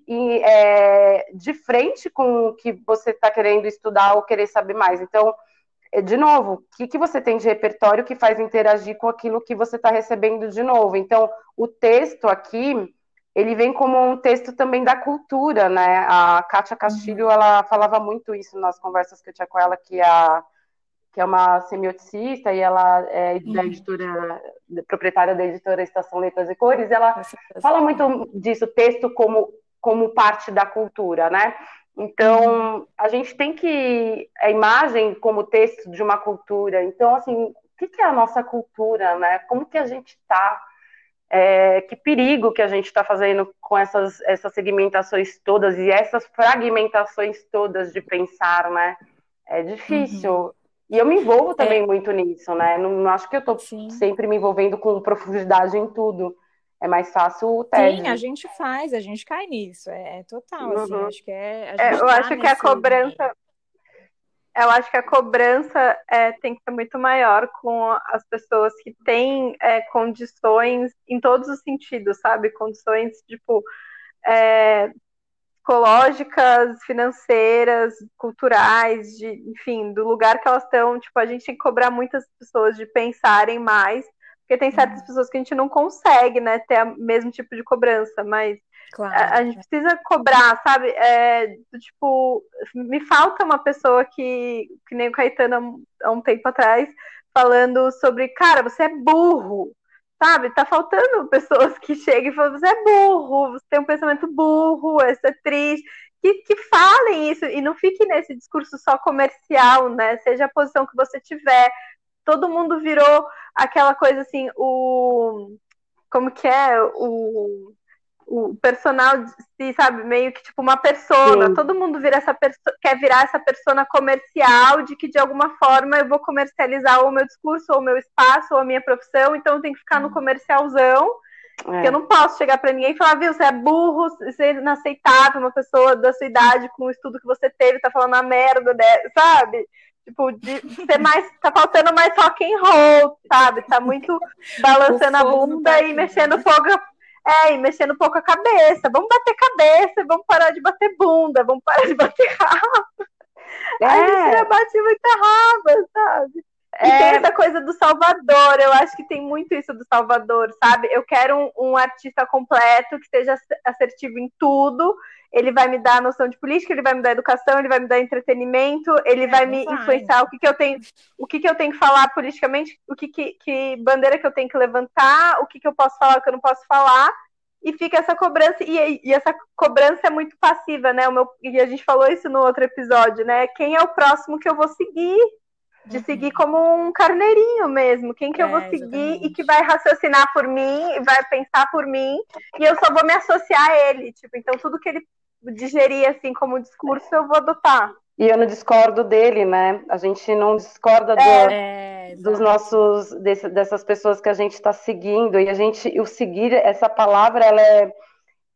de frente com o que você está querendo estudar ou querer saber mais. Então, de novo, o que você tem de repertório que faz interagir com aquilo que você está recebendo de novo? Então, o texto aqui, ele vem como um texto também da cultura, né? A Kátia Castilho, ela falava muito isso nas conversas que eu tinha com ela, que é uma semioticista e ela é da editora, proprietária da editora Estação Letras e Cores, e ela fala muito disso, texto como parte da cultura, né? Então, a gente tem que... A imagem como texto de uma cultura. Então, assim, o que é a nossa cultura, né? Como que a gente está? Que perigo que a gente está fazendo com essas segmentações todas e essas fragmentações todas de pensar, né? É difícil. E eu me envolvo também muito nisso, né? Não acho que eu estou sempre me envolvendo com profundidade em tudo. É mais fácil o TED. Sim, a gente faz, a gente cai nisso, total, assim, acho que eu acho que a cobrança, eu acho que a cobrança tem que ser muito maior com as pessoas que têm condições em todos os sentidos, sabe? Condições, tipo, psicológicas, financeiras, culturais, enfim, do lugar que elas estão. Tipo, a gente tem que cobrar muitas pessoas de pensarem mais, porque tem certas pessoas que a gente não consegue, né, ter o mesmo tipo de cobrança, mas a gente precisa cobrar, sabe? Tipo, me falta uma pessoa que nem o Caetano há um tempo atrás, falando sobre, cara, você é burro, sabe? Tá faltando pessoas que cheguem e falem, você é burro, você tem um pensamento burro, você é triste, que falem isso e não fique nesse discurso só comercial, né? Seja a posição que você tiver. Todo mundo virou aquela coisa assim, como que é? O personal, sabe, meio que tipo uma persona. Sim. Todo mundo quer virar essa persona comercial de que de alguma forma eu vou comercializar ou o meu discurso, ou o meu espaço, ou a minha profissão, então eu tenho que ficar no comercialzão. Que eu não posso chegar pra ninguém e falar, viu, você é burro, você é inaceitável, uma pessoa da sua idade com o estudo que você teve, tá falando a merda, sabe? Tipo, de ser mais. Tá faltando mais rock and roll, sabe? Tá muito balançando a bunda e mexendo fogo. E mexendo um pouco a cabeça. Vamos bater cabeça, vamos parar de bater bunda, vamos parar de bater raba. A gente já bate muita raba, sabe? E tem essa coisa do Salvador, eu acho que tem muito isso do Salvador, sabe? Eu quero um artista completo, que seja assertivo em tudo. Ele vai me dar a noção de política, ele vai me dar educação, ele vai me dar entretenimento, ele vai me influenciar o que eu tenho que falar politicamente, que bandeira que eu tenho que levantar, o que eu posso falar, o que eu não posso falar, e fica essa cobrança, e essa cobrança é muito passiva, né? E a gente falou isso no outro episódio, né? Quem é o próximo que eu vou seguir? De seguir como um carneirinho mesmo. Quem que eu vou seguir exatamente. E que vai raciocinar por mim, vai pensar por mim, e eu só vou me associar a ele. Tipo, então tudo que ele digerir assim como discurso, eu vou adotar. E eu não discordo dele, né? A gente não discorda dos nossos, dessas pessoas que a gente está seguindo. E o seguir, essa palavra,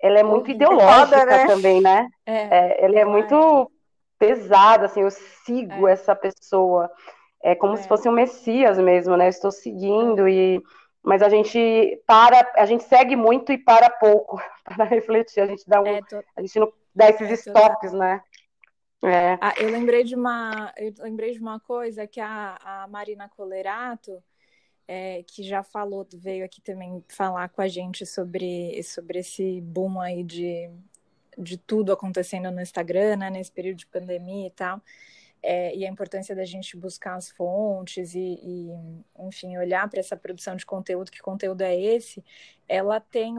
ela é muito Horrível. ideológica Foda, né? também, né? Ela é ela muito pesada, assim, eu sigo é, essa pessoa. É como se é, fosse um messias mesmo, né? Eu estou seguindo mas a gente segue muito e para pouco para refletir, é, to- a gente não dá esses total. estoques, né? É. Ah, eu lembrei de uma coisa que a Marina Colerato, que já falou, veio aqui também falar com a gente sobre esse boom aí de tudo acontecendo no Instagram, né, nesse período de pandemia e tal, e a importância da gente buscar as fontes enfim, olhar para essa produção de conteúdo, que conteúdo é esse. Ela tem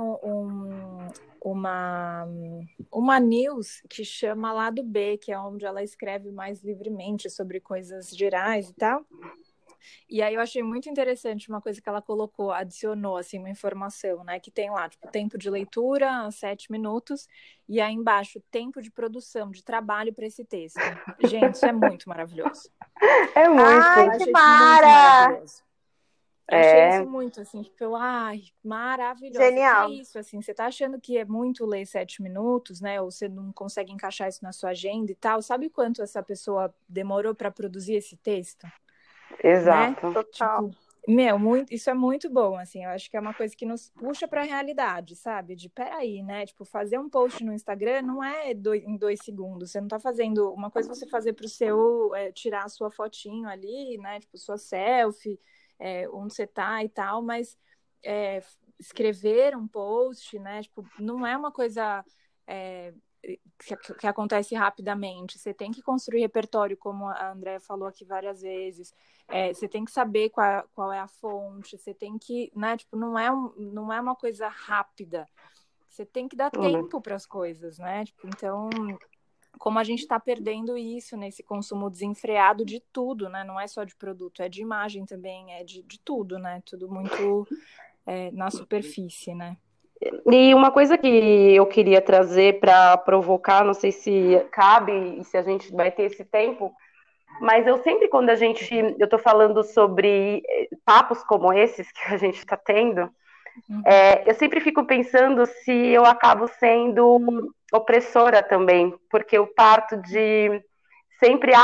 uma news que chama Lado B, que é onde ela escreve mais livremente sobre coisas gerais e tal. E aí eu achei muito interessante uma coisa que ela colocou, adicionou assim uma informação, né, que tem lá, tipo, tempo de leitura, 7 minutos, e aí embaixo, tempo de produção, de trabalho para esse texto. Gente, isso é muito maravilhoso. É Ai, Eu muito. que achei isso muito mara! maravilhoso. Eu achei É, isso muito, assim, tipo, ai, maravilhosa. Que é Genial. isso, assim, você tá achando que é muito ler 7 minutos, né, ou você não consegue encaixar isso na sua agenda e tal, sabe quanto essa pessoa demorou para produzir esse texto? Né? exato. Total. Tipo, isso é muito bom, assim, eu acho que é uma coisa que nos puxa para a realidade, sabe? De peraí, né? Tipo, fazer um post no Instagram não é em 2 segundos, você não tá fazendo, uma coisa é você fazer pro seu, tirar a sua fotinho ali, né? Tipo, sua selfie, onde você tá e tal, mas escrever um post, né? Tipo, não é uma coisa que acontece rapidamente. Você tem que construir repertório, como a Andrea falou aqui várias vezes. Você tem que saber qual é a fonte. Você tem que, né? Tipo, não é uma coisa rápida. Você tem que dar Hum. tempo para as coisas, né? Tipo, então, como a gente está perdendo isso nesse consumo desenfreado de tudo, né? Não é só de produto, é de imagem também, é de tudo, né? Tudo muito na superfície, né? E uma coisa que eu queria trazer para provocar, não sei se cabe e se a gente vai ter esse tempo, mas eu sempre, quando eu estou falando sobre papos como esses que a gente está tendo, eu sempre fico pensando se eu acabo sendo opressora também, porque eu parto de sempre,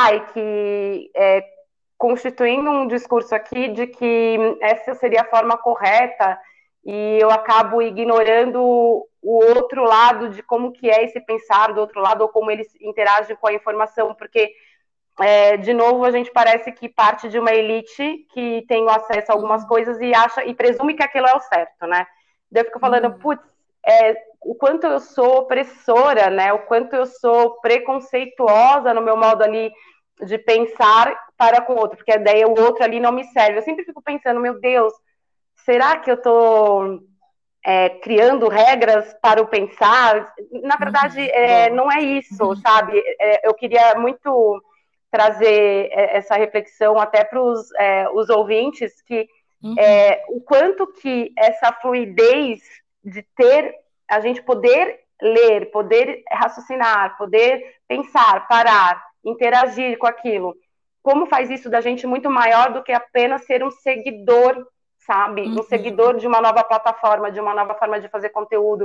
constituindo um discurso aqui de que essa seria a forma correta e eu acabo ignorando o outro lado de como que é esse pensar do outro lado ou como eles interagem com a informação, porque de novo a gente parece que parte de uma elite que tem o acesso a algumas coisas e acha e presume que aquilo é o certo, né? Daí eu fico falando, putz, o quanto eu sou opressora, né? O quanto eu sou preconceituosa no meu modo ali de pensar para com o outro, porque daí o outro ali não me serve. Eu sempre fico pensando, meu Deus, será que eu estou criando regras para o pensar? Na verdade, não é isso, sabe? Eu queria muito trazer essa reflexão até para os ouvintes, que o quanto que essa fluidez de ter, a gente poder ler, poder raciocinar, poder pensar, parar, interagir com aquilo, como faz isso da gente muito maior do que apenas ser um seguidor, sabe? Um seguidor de uma nova plataforma, de uma nova forma de fazer conteúdo.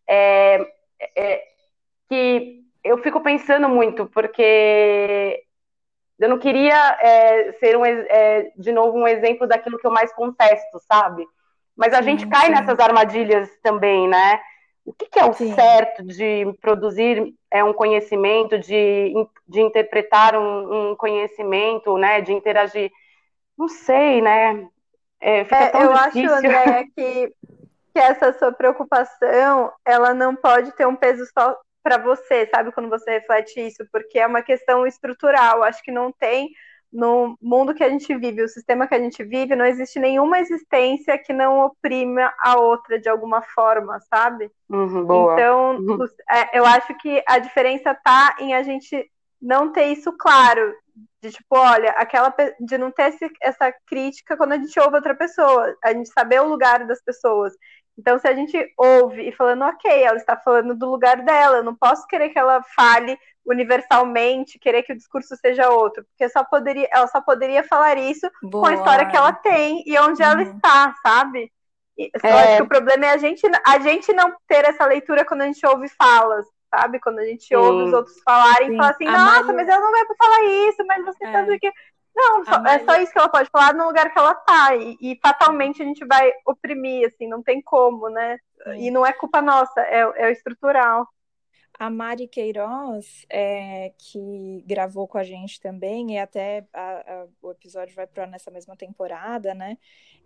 Que eu fico pensando muito, porque eu não queria ser de novo um exemplo daquilo que eu mais contesto, sabe? Mas a gente cai nessas armadilhas também, né? O que é o certo de produzir um conhecimento, de interpretar um conhecimento, né? De interagir? Não sei, né? Fica tão Eu acho, difícil. Andréia, que essa sua preocupação, ela não pode ter um peso só para você, sabe, quando você reflete isso, porque é uma questão estrutural. Acho que não tem, no mundo que a gente vive, o sistema que a gente vive, não existe nenhuma existência que não oprima a outra de alguma forma, sabe? Boa. Então, eu acho que a diferença tá em a gente não ter isso claro, de tipo, olha, de não ter essa crítica quando a gente ouve outra pessoa, a gente saber o lugar das pessoas. Então, se a gente ouve e falando, ok, ela está falando do lugar dela, eu não posso querer que ela fale universalmente, querer que o discurso seja outro, porque ela só poderia falar isso com a história que ela tem e onde ela está, sabe? Eu acho que o problema é a gente não ter essa leitura quando a gente ouve falas, sabe? Quando a gente ouve os outros falarem e fala assim, nossa, mas ela não vai falar isso, mas você sabe o que... Não, é só isso que ela pode falar no lugar que ela tá. E fatalmente a gente vai oprimir, assim, não tem como, né? E não é culpa nossa, é o estrutural. A Mari Queiroz, que gravou com a gente também, e até o episódio vai para nessa mesma temporada, né?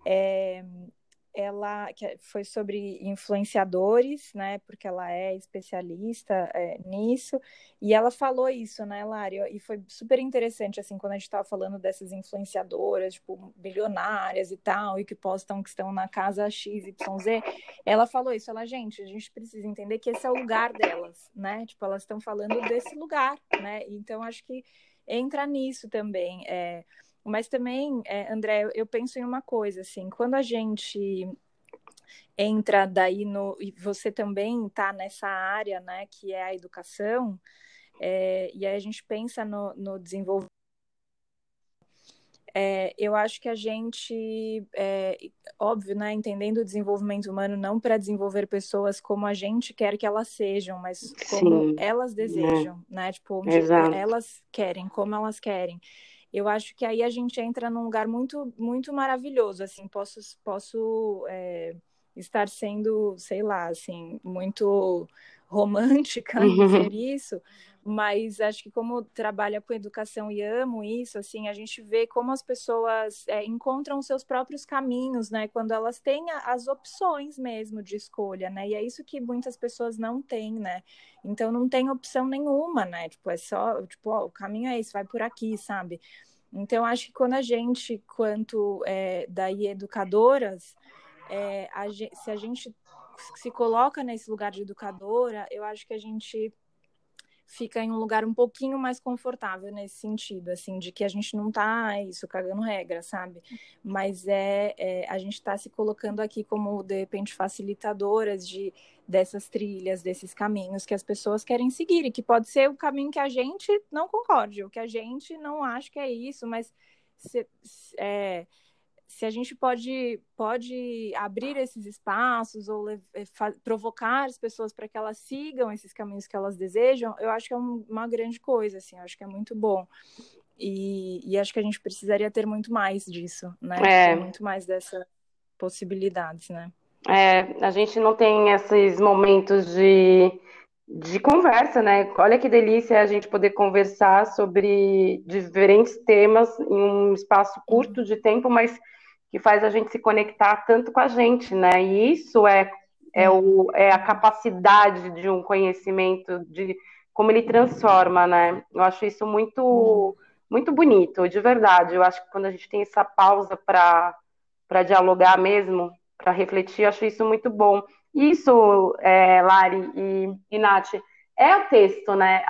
Ela foi sobre influenciadores, né? Porque ela é especialista nisso, e ela falou isso, né, Lari? E foi super interessante, assim, quando a gente estava falando dessas influenciadoras, tipo, bilionárias e tal, e que postam que estão na casa XYZ. Ela falou isso, gente, a gente precisa entender que esse é o lugar delas, né? Tipo, elas estão falando desse lugar, né? Então, acho que entra nisso também. Mas também, André, eu penso em uma coisa, assim, quando a gente entra daí e você também está nessa área, né, que é a educação, e aí a gente pensa no desenvolvimento, eu acho que a gente, óbvio, né, entendendo o desenvolvimento humano não para desenvolver pessoas como a gente quer que elas sejam, mas como elas desejam, né, tipo, onde elas querem, como elas querem. Eu acho que aí a gente entra num lugar muito, muito maravilhoso, assim, posso estar sendo, sei lá, assim, muito romântica em dizer isso, mas acho que como trabalha com educação e amo isso, assim, a gente vê como as pessoas encontram os seus próprios caminhos, né, quando elas têm as opções mesmo de escolha, né, e é isso que muitas pessoas não têm, né, então não tem opção nenhuma, né, tipo, é só, tipo, ó, o caminho é esse, vai por aqui, sabe? Então, acho que quando a gente, quanto daí educadoras, se a gente se coloca nesse lugar de educadora, eu acho que a gente fica em um lugar um pouquinho mais confortável nesse sentido, assim, de que a gente não tá cagando regra, sabe? Mas a gente está se colocando aqui como, de repente, facilitadoras dessas trilhas, desses caminhos que as pessoas querem seguir, e que pode ser o caminho que a gente não concorde, ou que a gente não acha que é isso, mas se a gente pode abrir esses espaços ou provocar as pessoas para que elas sigam esses caminhos que elas desejam, eu acho que é uma grande coisa, assim, eu acho que é muito bom. E acho que a gente precisaria ter muito mais disso, né? Muito mais dessas possibilidades, né? A gente não tem esses momentos de conversa, né? Olha que delícia a gente poder conversar sobre diferentes temas em um espaço curto de tempo, mas que faz a gente se conectar tanto com a gente, né? E isso é a capacidade de um conhecimento, de como ele transforma, né? Eu acho isso muito, muito bonito, de verdade. Eu acho que quando a gente tem essa pausa para dialogar mesmo, para refletir, eu acho isso muito bom. Isso, Lari e Nath, é o texto, né?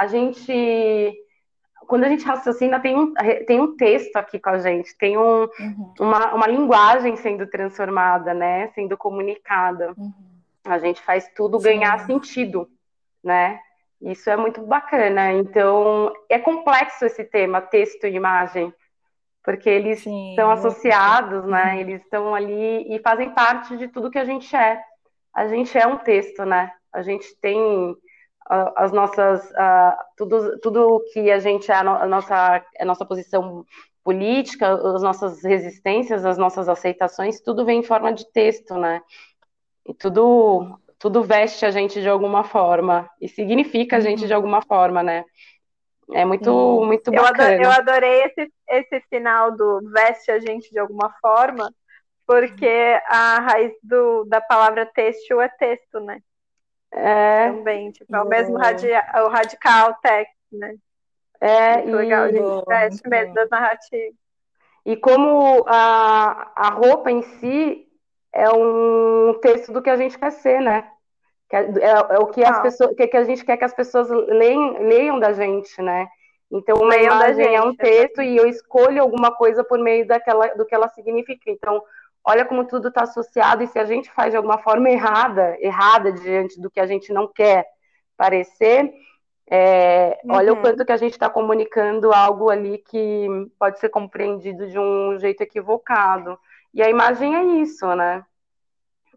Quando a gente raciocina, tem um texto aqui com a gente, tem uma linguagem sendo transformada, né? Sendo comunicada. A gente faz tudo ganhar sentido, né? Isso é muito bacana. Então, é complexo esse tema, texto e imagem, porque eles estão associados, né? Eles estão ali e fazem parte de tudo que a gente é. A gente é um texto, né? A gente tem as nossas tudo que a gente é a nossa posição política, as nossas resistências, as nossas aceitações, tudo vem em forma de texto, né? E tudo veste a gente de alguma forma e significa a gente de alguma forma, né? É muito bacana. Eu adorei esse final do veste a gente de alguma forma, porque a raiz da palavra têxtil é texto, né? Também, tipo, é o mesmo o radical text, né? Muito legal, a gente veste mesmo das narrativas. E como a roupa em si é um texto do que a gente quer ser, né? É o que as pessoas, que a gente quer que as pessoas leiam da gente, né? Então, uma imagem é um texto e eu escolho alguma coisa por meio do que ela significa. Então, olha como tudo está associado, e se a gente faz de alguma forma errada diante do que a gente não quer parecer, olha o quanto que a gente está comunicando algo ali que pode ser compreendido de um jeito equivocado. E a imagem é isso, né?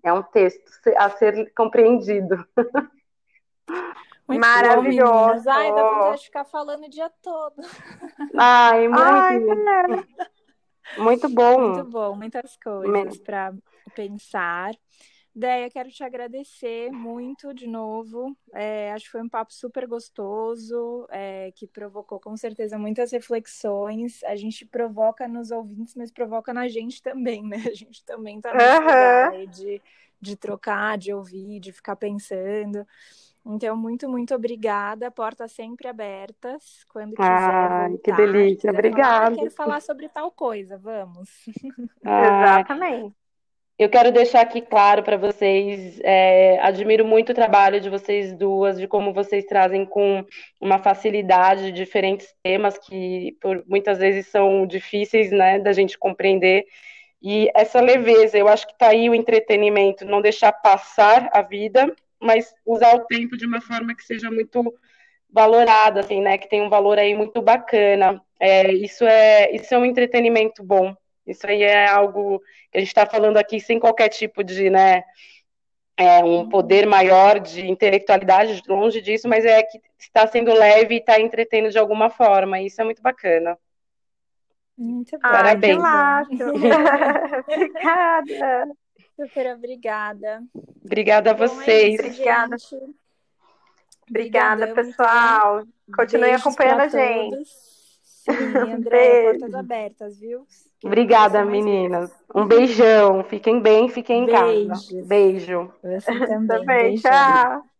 É um texto a ser compreendido. Muito Maravilhoso. bom, meninas. Ai, dá vontade de ficar falando o dia todo. Ai, Ai, muito bom. Muito bom, muitas coisas para pensar. Déia, quero te agradecer muito de novo. Acho que foi um papo super gostoso, que provocou com certeza muitas reflexões. A gente provoca nos ouvintes, mas provoca na gente também, né? A gente também está nesse lugar aí de trocar, de ouvir, de ficar pensando. Então, muito, muito obrigada. Portas sempre abertas. Quando quiser voltar. Que delícia. Quiser Obrigada. falar, quero falar sobre tal coisa. Vamos. Exatamente. Eu quero deixar aqui claro para vocês, admiro muito o trabalho de vocês duas, de como vocês trazem com uma facilidade diferentes temas que muitas vezes são difíceis, né, da gente compreender. E essa leveza, eu acho que está aí o entretenimento, não deixar passar a vida, mas usar o tempo de uma forma que seja muito valorada, assim, né, que tem um valor aí muito bacana. Isso é um entretenimento bom. Isso aí é algo que a gente está falando aqui sem qualquer tipo de, né, um poder maior de intelectualidade, longe disso, mas é que está sendo leve e está entretendo de alguma forma. E isso é muito bacana. Muito bom. Parabéns. Obrigada. Super obrigada. Obrigada a vocês. Obrigada. Gente. Obrigada, pessoal. Então, continue acompanhando a gente. Sim, André, portas abertas, viu? Obrigada, meninas. Um beijão. Fiquem bem, fiquem em casa. Beijo. Você também. Também, tchau.